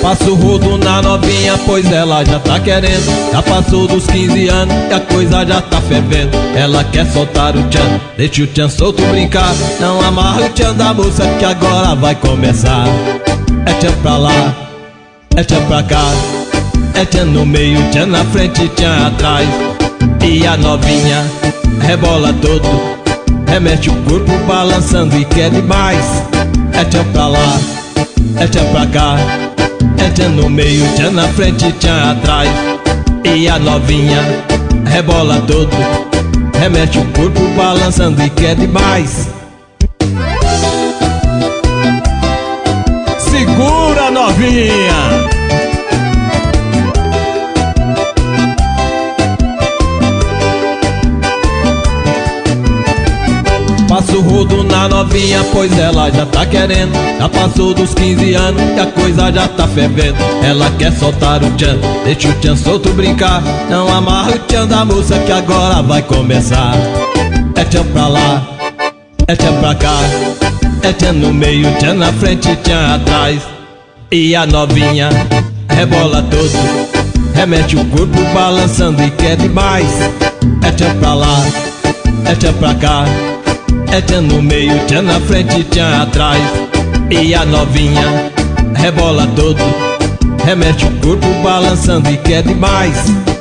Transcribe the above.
Passa o rodo na novinha, pois ela já tá querendo. Já passou dos 15 anos e a coisa já tá fervendo. Ela quer soltar o tchan, deixa o tchan solto brincar. Não amarra o tchan da moça que agora vai começar. É tchan pra lá, é tchan pra cá, é tchan no meio, tchan na frente, tchan atrás. E a novinha rebola todo, remete o corpo balançando e quer demais. É tchan pra lá, é tchan pra cá, é tchan no meio, tchan na frente, tchan atrás. E a novinha rebola todo, remete o corpo balançando e quer demais. Segura, novinha! Passa o rodo na novinha, pois ela já tá querendo. Já passou dos 15 anos e a coisa já tá fervendo. Ela quer soltar o tchan, deixa o tchan solto brincar. Não amarra o tchan da moça que agora vai começar. É tchan pra lá, é tchan pra cá, é tchan no meio, tchan na frente, tchan atrás. E a novinha rebola todo, remete o corpo balançando e quer demais. É tchan pra lá, é tchan pra cá, é tchan no meio, tchan na frente, tchan atrás. E a novinha rebola todo, remete o corpo balançando e quer demais.